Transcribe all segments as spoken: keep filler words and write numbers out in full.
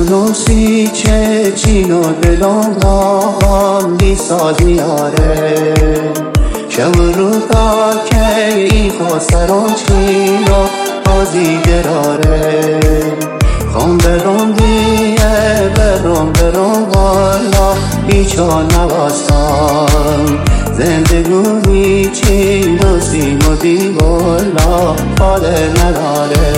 نوسی چه چین و دلم را هم بیساز میاره شب رو تا که ای خسران چین و بازی گراره خون برون دیه برون برون والا بیچان نواستم زندگونی چین و سیم و دیوالا حاله نداره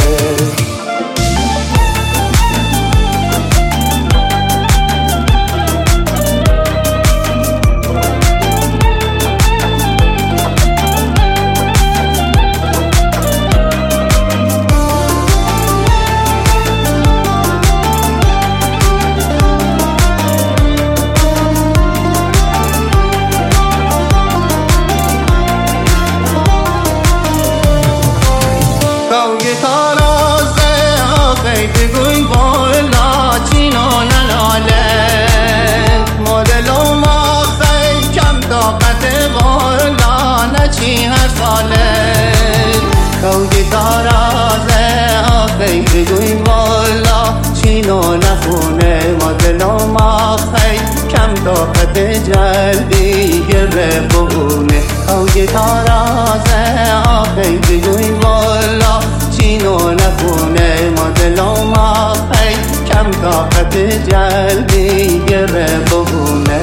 بگوی بالا چینو نلاله مدلو ما خی کم طاقت بالا نچی هر ساله کوگی تارازه آخی بگوی بالا چینو نخونه مدلو ما خی کم طاقت جلبی گره بونه کوگی تارازه آخی بگوی بالا چینو نخونه مدلو ما خی کم طاقت جلبی گره بونه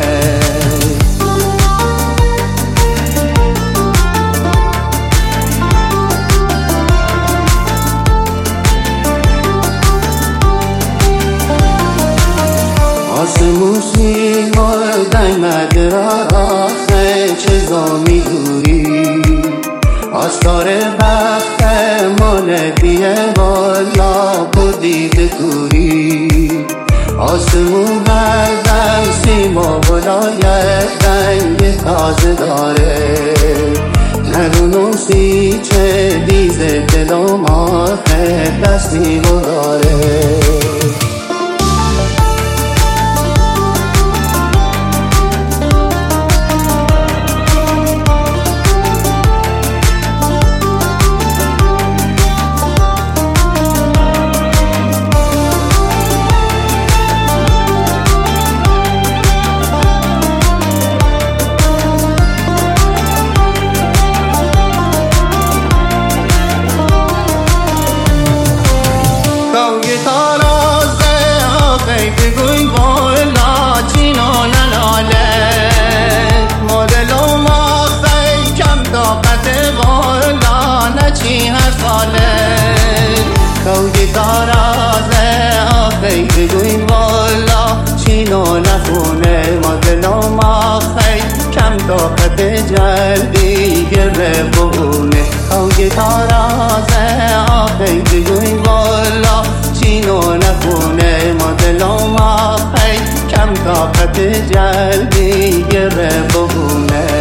آسموسی مردن مدرا خی چه زامی دوری آستار بخت مانه بیه بالا بودید کوری آسمون بردن سیما ولایت رنگ تازه داره نرونو سی چه دیزه دلم آخه دستی داره بگوی بالا چینو نلاله مدلو ما خی کم طاقت بالا نچی هر ساله کوگی تارازه آخی بگوی بالا چینو نخونه مدلو ما خی کم طاقت جلبی گره بونه کوگی تارازه آخی بگوی بالا چینو نخونه مدلو ما خی کم طاقت جلبی گره بونه